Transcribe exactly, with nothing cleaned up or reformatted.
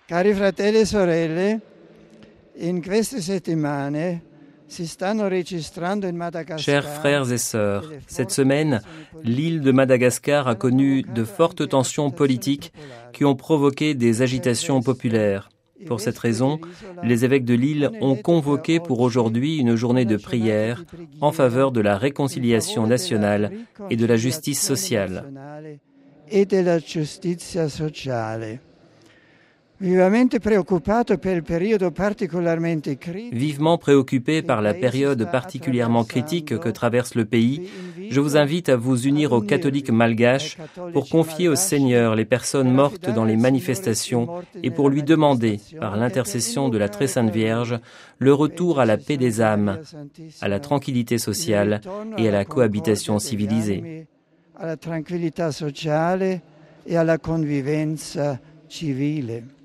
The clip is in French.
Cari fratelli e sorelle, in queste settimane si stanno registrando in Madagascar. Chers frères et sœurs, cette semaine, l'île de Madagascar a connu de fortes tensions politiques qui ont provoqué des agitations populaires. Pour cette raison, les évêques de l'île ont convoqué pour aujourd'hui une journée de prière en faveur de la réconciliation nationale et de la justice sociale. E della giustizia sociale. Vivamente preoccupato per il periodo particolarmente critico. Vivement préoccupé par la période particulièrement critique que traverse le pays, je vous invite à vous unir aux catholiques malgaches pour confier au Seigneur les personnes mortes dans les manifestations et pour lui demander, par l'intercession de la Très Sainte Vierge, le retour à la paix des âmes, à la tranquillité sociale et à la cohabitation civilisée. Alla tranquillità sociale e alla convivenza civile.